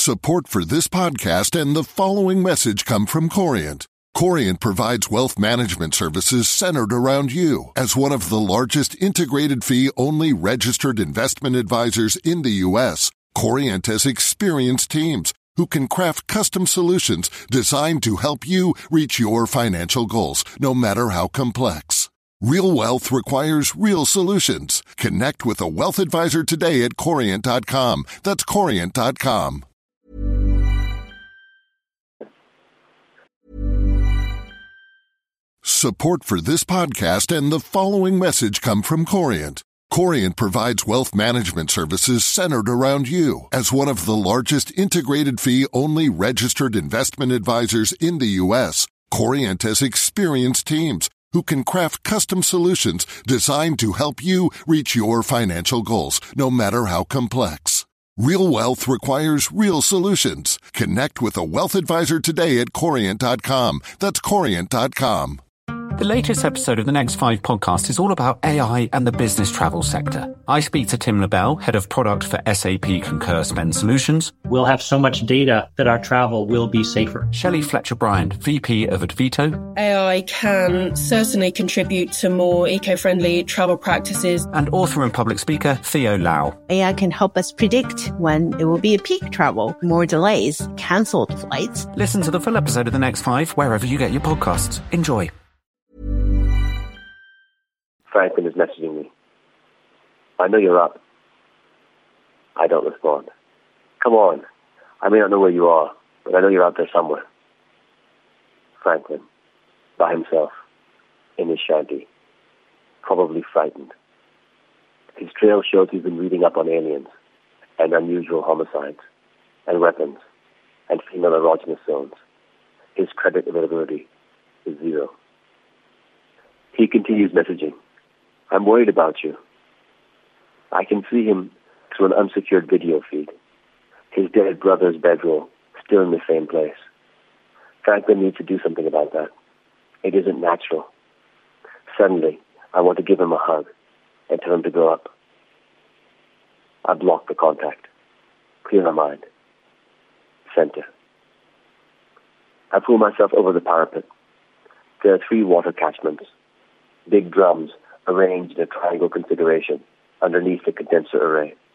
Support for this podcast and the following message come from Corient. Corient provides wealth management services centered around you. As one of the largest integrated fee-only registered investment advisors in the U.S., Corient has experienced teams who can craft custom solutions designed to help you reach your financial goals, no matter how complex. Real wealth requires real solutions. Connect with a wealth advisor today at Corient.com. That's Corient.com. Support for this podcast and the following message come from Corient. Corient provides wealth management services centered around you. As one of the largest integrated fee-only registered investment advisors in the U.S., Corient has experienced teams who can craft custom solutions designed to help you reach your financial goals, no matter how complex. Real wealth requires real solutions. Connect with a wealth advisor today at Corient.com. That's Corient.com. The latest episode of the Next 5 podcast is all about AI and the business travel sector. I speak to Tim LaBelle, Head of Product for SAP Concur Spend Solutions. We'll have so much data that our travel will be safer. Shelley Fletcher-Bryant, VP of Advito. AI can certainly contribute to more eco-friendly travel practices. And author and public speaker Theo Lau. AI can help us predict when it will be a peak travel, more delays, cancelled flights. Listen to the full episode of the Next 5 wherever you get your podcasts. Enjoy. Franklin is messaging me. I know you're up. I don't respond. Come on. I may not know where you are, but I know you're out there somewhere. Franklin, by himself, in his shanty, probably frightened. His trail shows he's been reading up on aliens and unusual homicides and weapons and female erogenous zones. His credit availability is 0. He continues messaging. I'm worried about you. I can see him through an unsecured video feed. His dead brother's bedroll still in the same place. Franklin needs to do something about that. It isn't natural. Suddenly, I want to give him a hug and tell him to grow up. I block the contact. Clear my mind. Center. I pull myself over the parapet. There are 3 water catchments. Big drums arranged in a triangle configuration underneath the condenser array.